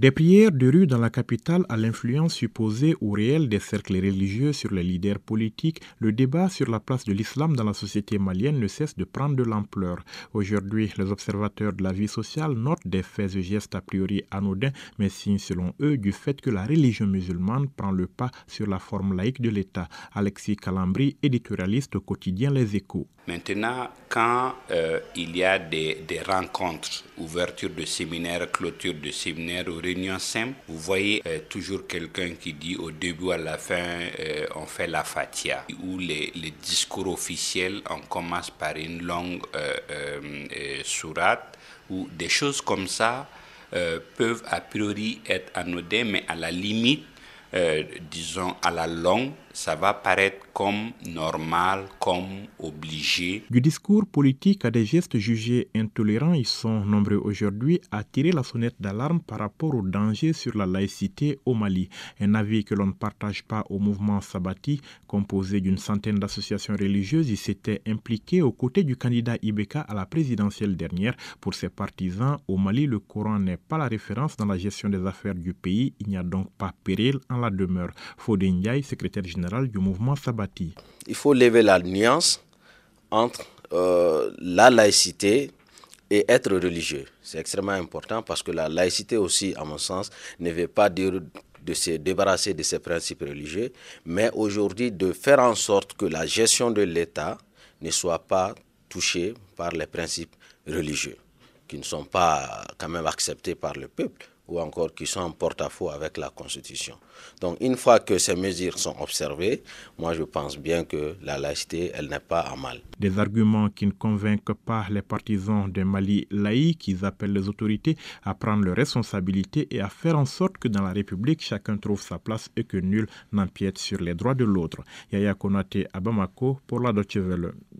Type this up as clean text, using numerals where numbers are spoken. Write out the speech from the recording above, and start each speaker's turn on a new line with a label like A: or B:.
A: Des prières de rue dans la capitale à l'influence supposée ou réelle des cercles religieux sur les leaders politiques, le débat sur la place de l'islam dans la société malienne ne cesse de prendre de l'ampleur. Aujourd'hui, les observateurs de la vie sociale notent des faits et gestes a priori anodins, mais signent selon eux du fait que la religion musulmane prend le pas sur la forme laïque de l'État. Alexis Calambri, éditorialiste au quotidien Les Échos.
B: Maintenant, quand il y a des rencontres, ouverture de séminaires, clôture de séminaires ou réunions simples, vous voyez toujours quelqu'un qui dit au début ou à la fin, on fait la Fatiha. Ou les discours officiels, on commence par une longue sourate, ou des choses comme ça peuvent a priori être anodines, mais à la limite, disons à la longue, ça va paraître comme normal, comme obligé.
A: Du discours politique à des gestes jugés intolérants, ils sont nombreux aujourd'hui à tirer la sonnette d'alarme par rapport aux dangers sur la laïcité au Mali. Un avis que l'on ne partage pas au mouvement Sabati, composé d'une centaine d'associations religieuses. Il s'était impliqué aux côtés du candidat Ibeka à la présidentielle dernière. Pour ses partisans, au Mali, le Coran n'est pas la référence dans la gestion des affaires du pays. Il n'y a donc pas péril en la demeure. Fodé Ndiaye, secrétaire général du mouvement Sabati.
C: Il faut lever la nuance entre la laïcité et être religieux. C'est extrêmement important parce que la laïcité aussi, à mon sens, ne veut pas dire de se débarrasser de ses principes religieux, mais aujourd'hui de faire en sorte que la gestion de l'État ne soit pas touchée par les principes religieux, qui ne sont pas quand même acceptés par le peuple, ou encore qui sont en porte-à-faux avec la Constitution. Donc une fois que ces mesures sont observées, moi je pense bien que la laïcité, elle n'est pas à mal.
A: Des arguments qui ne convainquent pas les partisans d'un Mali laïque. Ils appellent les autorités à prendre leurs responsabilités et à faire en sorte que dans la République, chacun trouve sa place et que nul n'empiète sur les droits de l'autre. Yaya Konaté à Bamako pour la Deutsche Welle.